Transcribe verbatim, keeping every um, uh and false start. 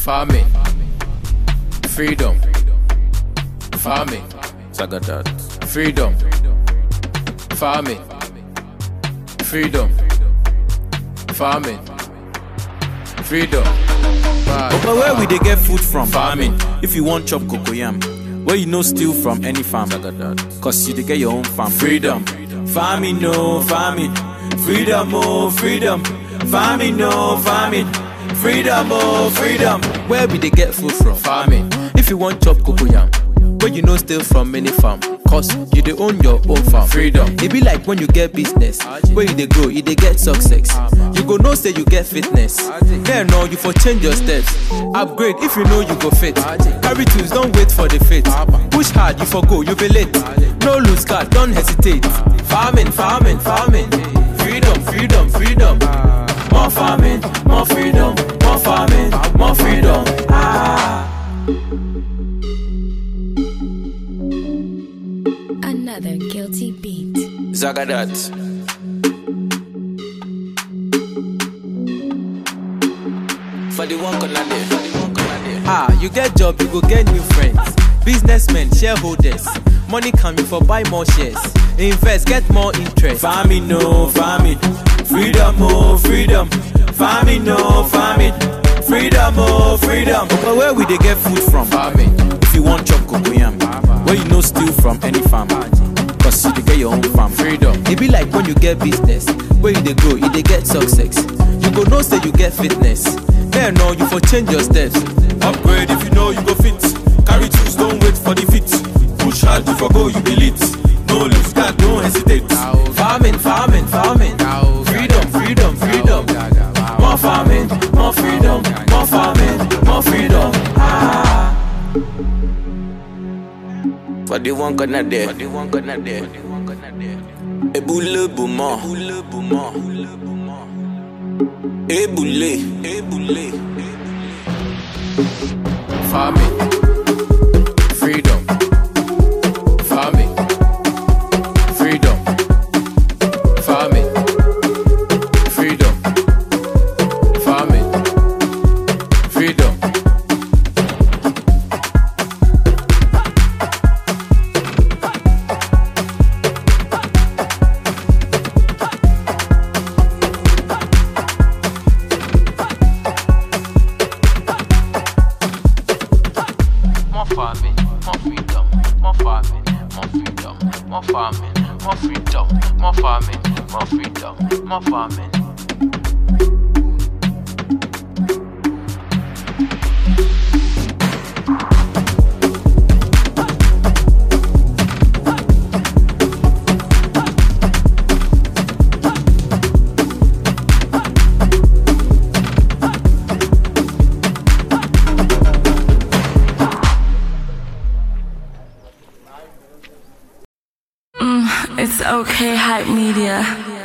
farming, freedom, farming, Zagadat. freedom, farming, freedom, farming, freedom. But where we dey get food from? Farming. If you want chop cocoyam, where you no steal from any farm. Cause you dey get your own farm. Freedom. Farming, no farming. Freedom, oh freedom. Farming, no farming. Freedom, oh freedom. Where we dey get food from? Farming. If you want chop cocoyam, where you no steal from any farm. Cause you dey own your own farm. Freedom. It be like when you get business, where you dey grow, you dey get success. You go know say you get fitness. Then no, you for change your steps. Upgrade if you know you go fit. Carry tools, don't wait for the fit. Push hard, you for go, you be late. No lose card, don't hesitate. Farming, farming, farming. Freedom, freedom, freedom. More farming, more freedom. More farming, more freedom. Ah. Another guilty beat. Zagadat. For the one corner there, for the one corner there. Ah, you get job, you go get new friends. Businessmen, shareholders. Money coming for buy more shares. Invest, get more interest. Farming, no farming. Freedom, oh freedom. Farming, no farming. Freedom, oh freedom. But where we dey get food from? Farming. If you want chop cocoyam, where you no steal from any farm. Cause you dey get your own farm. Freedom. It be like when you get business, where you dey grow, you dey get success. You go know say you get fitness. Then no, you for change your steps. Upgrade if you know you go fit. Carry tools, don't wait for the fit. Push hard, you for go, you be lit. No lose God, don't hesitate. Farming, farming, farming. Freedom, freedom, freedom. More farming, more freedom. More farming, more freedom. Ah. For the one corner there, for the one corner there. Eboule bouma, eboule bouma, eboule, eboule. Farming, freedom, farming, freedom, farming, freedom, farming, freedom. More farming, more freedom, more farming, more freedom, more farming, more freedom, more farming, more freedom, more farming. It's okay, hype media.